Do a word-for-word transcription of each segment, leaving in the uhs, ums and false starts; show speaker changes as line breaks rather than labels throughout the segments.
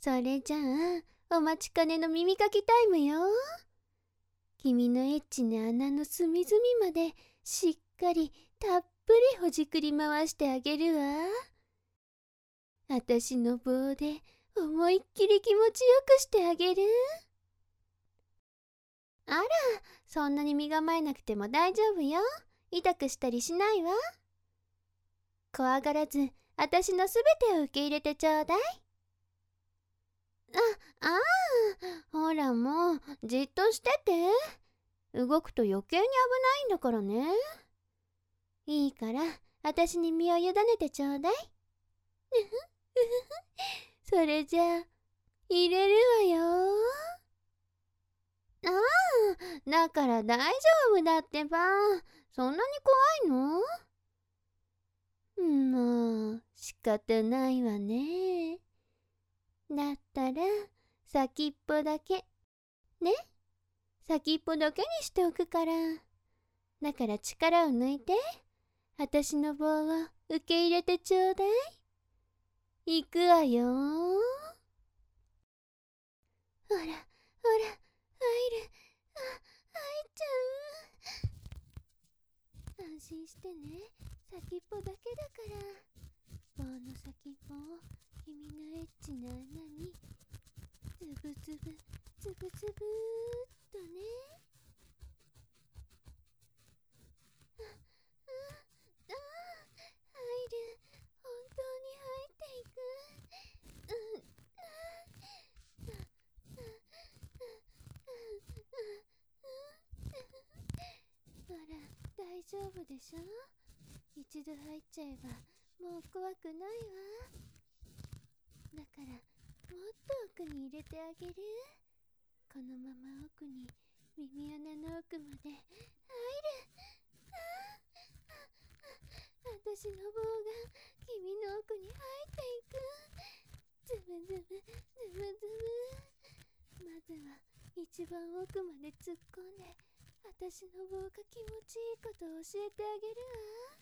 それじゃあ、お待ちかねの耳かきタイムよ。君のエッチな穴の隅々までしっかりたっぷりほじくり回してあげるわ。あたしの棒で思いっきり気持ちよくしてあげる。あら、そんなに身構えなくても大丈夫よ。痛くしたりしないわ。怖がらず、あたしのすべてを受け入れてちょうだい。あ、ああ、ほらもう、じっとしてて。動くと余計に危ないんだからね。いいから、あたしに身を委ねてちょうだい。それじゃあ、入れるわよ。ああ、だから大丈夫だってば。そんなに怖いの？もう、仕方ないわね。だったら、先っぽだけ。ね？先っぽだけにしておくから。だから力を抜いて、あたしの棒を受け入れてちょうだい。いくわよ。ほら、ほら、入る。あ、入っちゃう。安心してね。先っぽだけだから。棒の先っぽを君のエッチな穴につぶつぶつぶつぶーっとね。あ、あ、あ、入る。本当に入っていく。うん、あ、あ、あ、あら、大丈夫でしょ？一度入っちゃえばもう怖くないわ。だからもっと奥に入れてあげる。このまま奥に、耳穴の奥まで入る。ああ、あたしの棒が君の奥に入っていく。ズブズブズブズブ。まずは一番奥まで突っ込んで、あたしの棒が気持ちいいことを教えてあげるわ。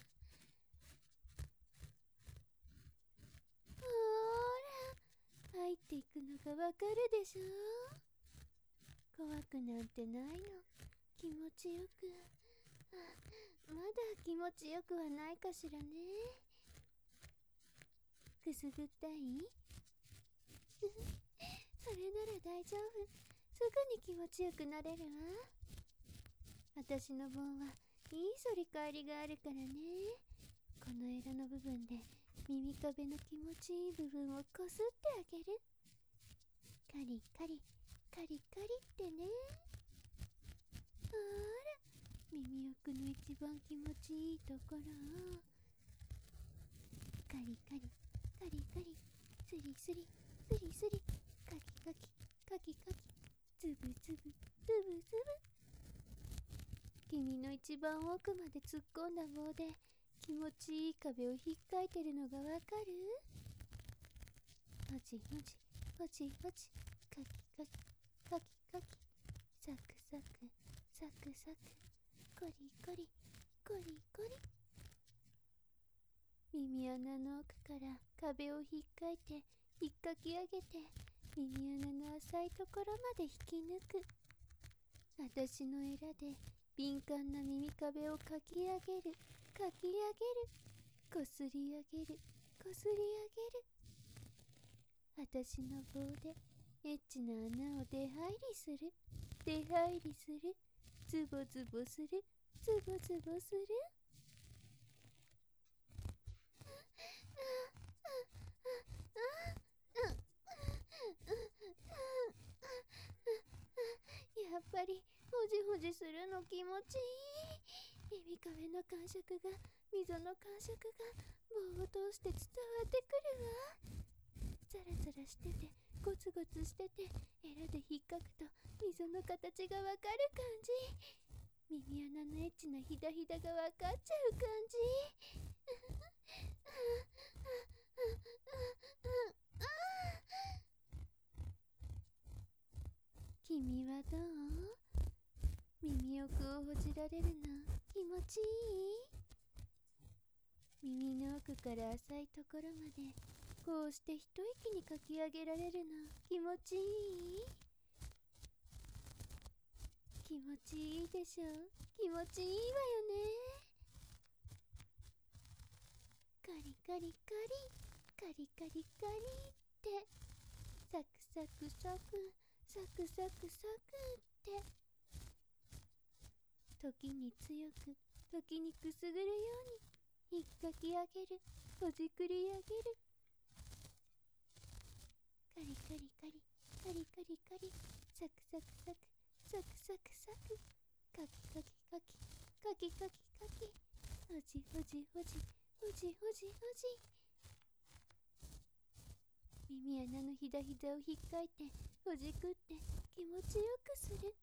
ほーら、入っていくのがわかるでしょ。怖くなんてないの。気持ちよく。あ、まだ気持ちよくはないかしらね。くすぐったい？それなら大丈夫。すぐに気持ちよくなれるわ。あたしの棒はいい反り返りがあるからね。このエラの部分で耳壁の気持ちいい部分をこすってあげる。カリカリカリカリってね。ほら、耳奥の一番気持ちいいところをカリカリカリカリ、スリスリスリスリ、カキカキカキカキ、ズブズブズブズブ。君の一番奥まで突っ込んだ棒で気持ちいい壁をひっかいてるのがわかる？もちもち、もちもち、カキカキカキカキ、サクサクサクサク、コリコリコリコリ。耳穴の奥から壁をひっかいて引っかき上げて、耳穴の浅いところまで引き抜く。あたしのエラで敏感な耳壁をかき上げる、かき上げる、こすり上げる、こすり上げる。あたしの棒でエッチな穴を出入りする、出入りする、ズボズボする、ズボズボする。やっぱりほじほじするの気持ちいい。耳壁の感触が、溝の感触が棒を通して伝わってくるわ。ザラザラしててゴツゴツしてて、エラで引っかくと溝の形がわかる感じ。耳穴のエッチなヒダヒダがわかっちゃう感じ。君はどう？耳奥をほじられるの気持ちいい？耳の奥から浅いところまでこうして一息にかき上げられるの気持ちいい？気持ちいいでしょ？気持ちいいわよね。カリカリカリカリカリカリってサクサクサクサクサクサクって時に強く時にくすぐるように引っかき上げる、ほじくり上げる。カリカリカリカリカリカリサクサクサクサクサクサクカキカキカキカキカキカキほじほじほじほじほじほじ。耳穴のひだひだをひっかいてほじくって気持ちよくする。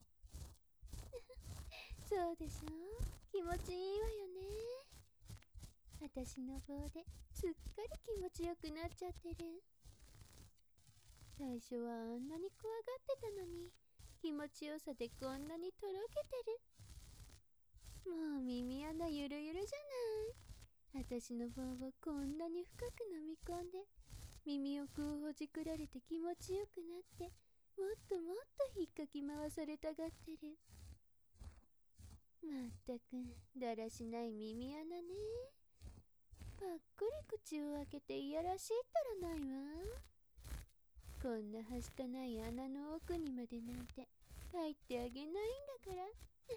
そうでしょ？気持ちいいわよね。私の棒ですっかり気持ちよくなっちゃってる。最初はあんなに怖がってたのに気持ちよさでこんなにとろけてる。もう耳穴ゆるゆるじゃない。私の棒をこんなに深く飲み込んで耳をこうほじくられて気持ちよくなってもっともっと引っかき回されたがってる。まったくだらしない耳穴ね。ぱっくり口を開けていやらしいったらないわ。こんなはしたない穴の奥にまでなんて入ってあげないんだから。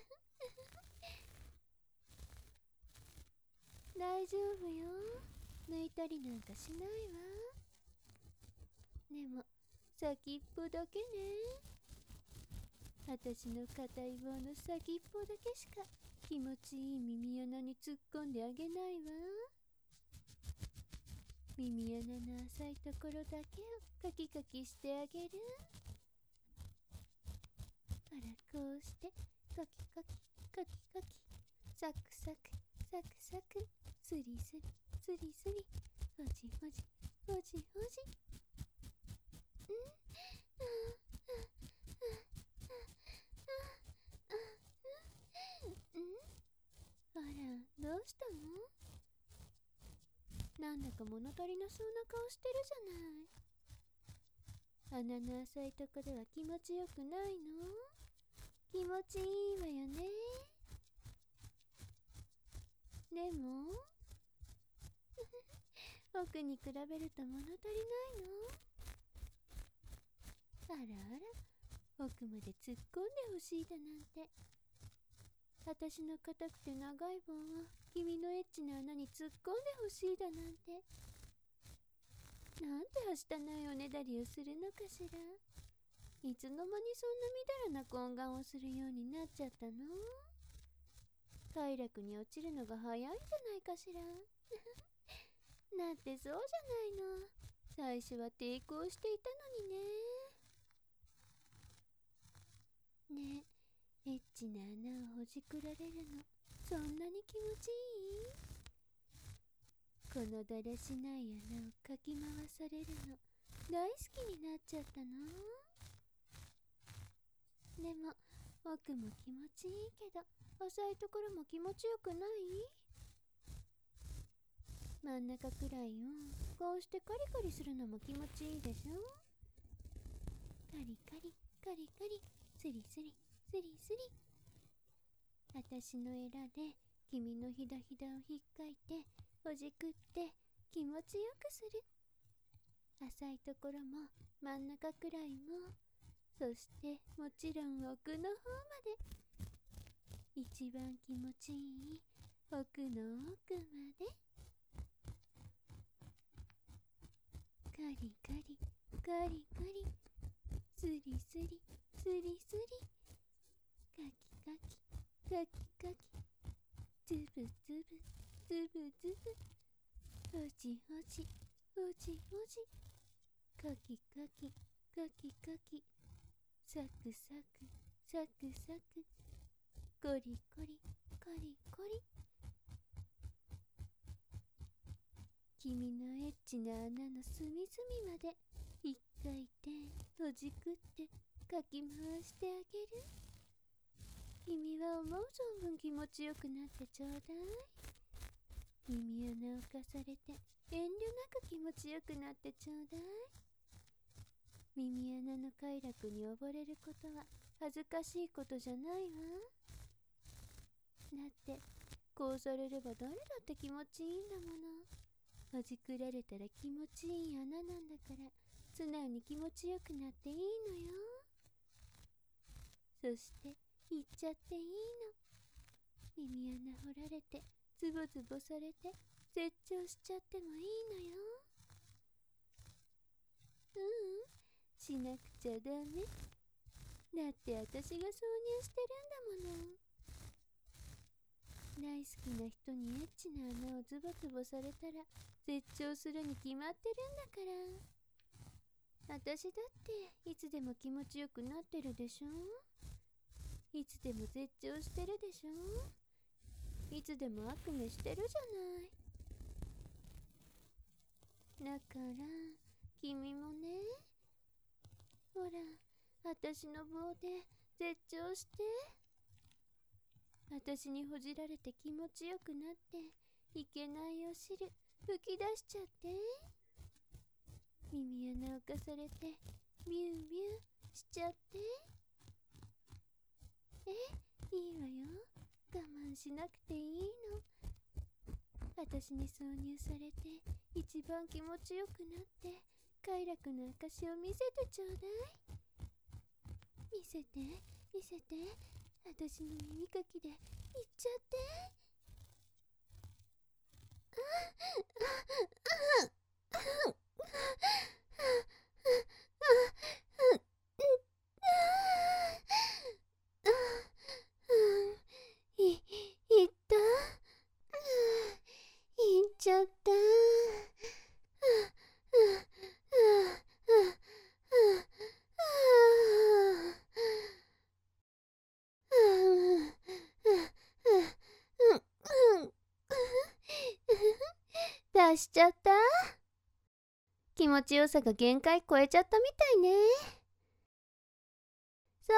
大丈夫よ。抜いたりなんかしないわ。でも先っぽだけね。私の硬い棒の先っぽだけしか気持ちいい耳穴に突っ込んであげないわ。耳穴の浅いところだけをカキカキしてあげる。あら、こうしてカキカキカキカキサクサクサクサクスリスリスリスリほじほじほじほじ。んあら、どうしたの？なんだか物足りなそうな顔してるじゃない。穴の浅いところは気持ちよくないの？気持ちいいわよね。でも奥に比べると物足りないの？あらあら、奥まで突っ込んでほしいだなんて。私の硬くて長い棒は君のエッチな穴に突っ込んでほしいだなんて。なんてはしたないおねだりをするのかしら。いつの間にそんなみだらな懇願をするようになっちゃったの？快楽に落ちるのが早いんじゃないかしら。なんてそうじゃないの。最初は抵抗していたのにね。ねえ、エッチな穴をほじくられるのそんなに気持ちいい？このだらしない穴をかき回されるの大好きになっちゃったの？でも奥も気持ちいいけど浅いところも気持ちよくない？真ん中くらいをこうしてカリカリするのも気持ちいいでしょ？カリカリカリカリスリスリスリスリ。私のエラで君のひだひだをひっかいてほじくって気持ちよくする。浅いところも真ん中くらいも、そしてもちろん奥の方まで。一番気持ちいい奥の奥まで。カリカリカリカリスリスリスリスリカキカキカキカキズブズブズブズブほじほじほじほじカキカキカキカキサクサクサクサクコリコリコリコリ。君のエッチな穴の隅々まで一回転閉じくってかき回してあげる。君は思う存分気持ちよくなってちょうだい。 耳穴をかされて遠慮なく気持ちよくなってちょうだい。耳穴の快楽に溺れることは恥ずかしいことじゃないわ。だってこうされれば誰だって気持ちいいんだもの。ほじくられたら気持ちいい穴なんだから、素直に気持ちよくなっていいのよ。そして言っちゃっていいの。耳穴掘られてズボズボされて絶頂しちゃってもいいのよ。ううん、しなくちゃダメ。だって私が挿入してるんだもの。大好きな人にエッチな穴をズボズボされたら絶頂するに決まってるんだから。私だっていつでも気持ちよくなってるでしょ。いつでも絶頂してるでしょ。いつでも悪夢してるじゃない。だから君もね、ほら私の棒で絶頂して。私にほじられて気持ちよくなっていけないお汁吹き出しちゃって。耳穴をかされてビュービューしちゃって。え、いいわよ。我慢しなくていいの。私に挿入されて一番気持ちよくなって快楽の証を見せてちょうだい。見せて見せて。私の耳かきで言っちゃって。い、言った。言っちゃった。出しちゃった。気持ちよさが限界超えちゃったみたいね。そう、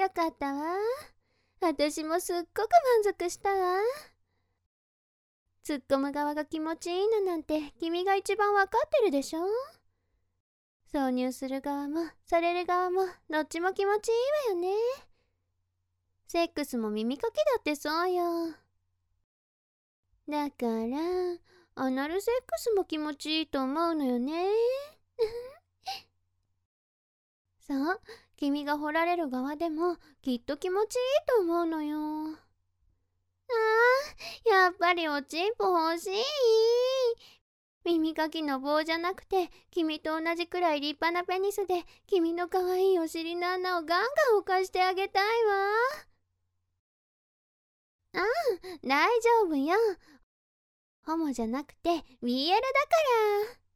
よかったわ。私もすっごく満足したわ。突っ込む側が気持ちいいのなんて君が一番わかってるでしょ。挿入する側もされる側もどっちも気持ちいいわよね。セックスも耳かきだってそうよ。だからアナルセックスも気持ちいいと思うのよね。そう、君が掘られる側でもきっと気持ちいいと思うのよ。あー、やっぱりおちんぽ欲しい。耳かきの棒じゃなくて君と同じくらい立派なペニスで君の可愛いお尻の穴をガンガン浮かしてあげたいわ。ああ、大丈夫よ。ホモじゃなくて ビーエル だから。